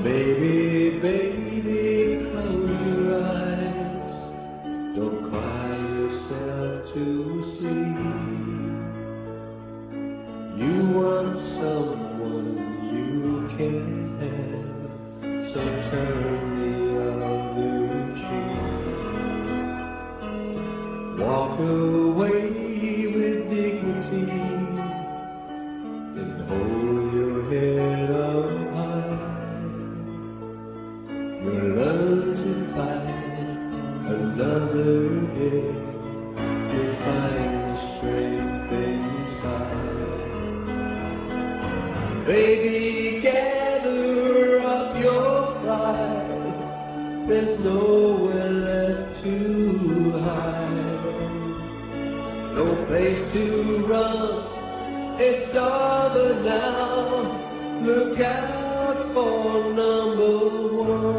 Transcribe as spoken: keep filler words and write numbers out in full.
Baby, baby, close your eyes. Don't cry yourself to sleep. You want someone you can't have, so turn the other cheek. Walk away with dignity and hold your head up high. You'll learn to fight another day. You'll find the strength inside. Baby, gather up your pride. There's nowhere left to hide. No place to run. It's over now. Look out for number one.